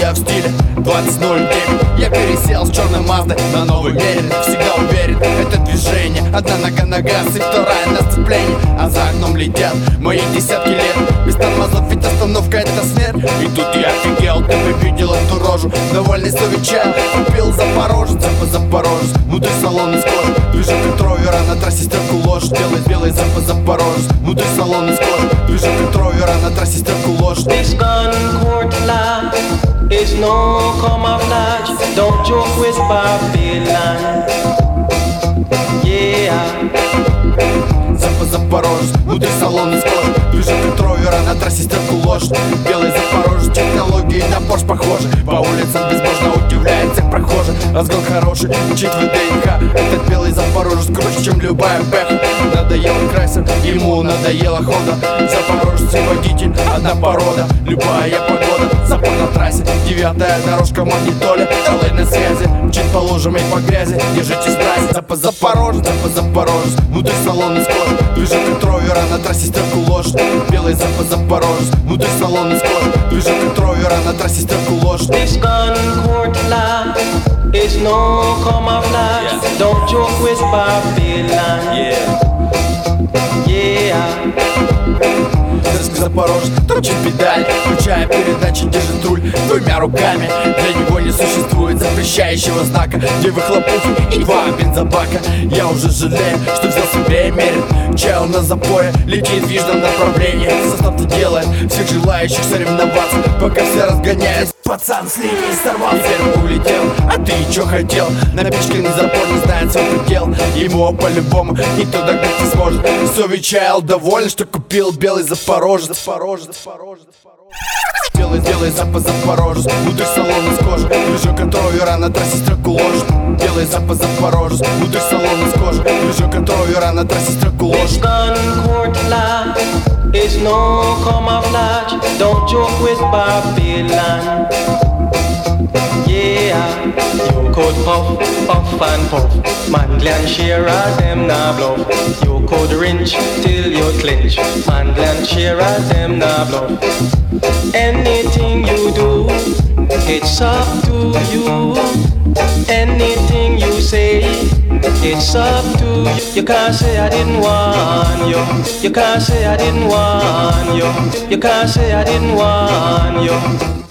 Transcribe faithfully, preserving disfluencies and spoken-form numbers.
я в стиле двадцать ноль девять. Я пересел с черной Мазды на новый Мерин. Всегда уверен, это движение. Одна нога на газ и вторая на сцеплении. А за окном летят мои десятки лет. Без тормозов, ведь остановка это смерть. И тут я офигел, ты бы видел эту рожу. Довольный совечал, купил Запорожец, запа Запорожец. Внутри салон из кожи, движок ветровера. На трассе стрелку ложь, белый, белый запа Запорожец. Внутри салон из кожи, движок ветровера. На трассе стрелку ложь. This gun court life is no camouflage. Don't joke with Babylon. Yeah. Запа Запорожец, внутри салон из кожи. Движок ветровера, на трассе стрелку ложь. Белый Запорожец, технологии на Порш похожи. По улицам безбожно удивляет всех прохожих. Разгон хороший, учит в ДНК. Этот белый Запорожец круче, чем любая бэха. Надоело Крайсер, ему надоела Honda. Запорожец и водитель, одна порода. Любая погода, запор на трассе. Девятая дорожка магнитоля, эл эй на связи. Мчит по лужам и по грязи, держитесь в трассе. Запа Запорожец, запа Запорожец, внутри салон из кожи. Движок ветровера, на трассе стрелку ложь. Белый запа Запорожец, внутри салон из кожи. Движок ветровера, на трассе стрелку ложь. This gun court life is no camouflage. Yeah. Don't joke with Babylon. Yeah. Yeah. Запорожец точит педаль, включая передачи, держит руль двумя руками. Для него не существует запрещающего знака. Две выхлопухи и два бензобака. Я уже жалею, что взял себе Мерин. Чайл на запое, летит в южном направлении. Состав-то делает всех желающих соревноваться, пока все разгоняют. Пацан с линии сорвался, теперь улетел. А ты чё хотел? Напичканный запор не знает свой предел. Ему по-любому никто догнать не сможет. Совечайл доволен, что купил белый Запорожец. Запорожец, Запорожец, Запорожец. Белый, белый запа Запорожец, внутри салон из кожи. Движок контровера, на трассе стрелку ложь. Белый запа Запорожец, внутри салон из кожи. Движок контровера, на трассе стрелку ложь. It's no camouflage. Don't joke with Babylon. Yeah. You could puff, puff and puff. Mandland Shearer, them na bluff. You could wrench till you clinch. Mandland Shearer, them na bluff. Anything you do, it's up to you. Anything you say, it's up to you. You can't say I didn't want you. You can't say I didn't want you. You can't say I didn't want you.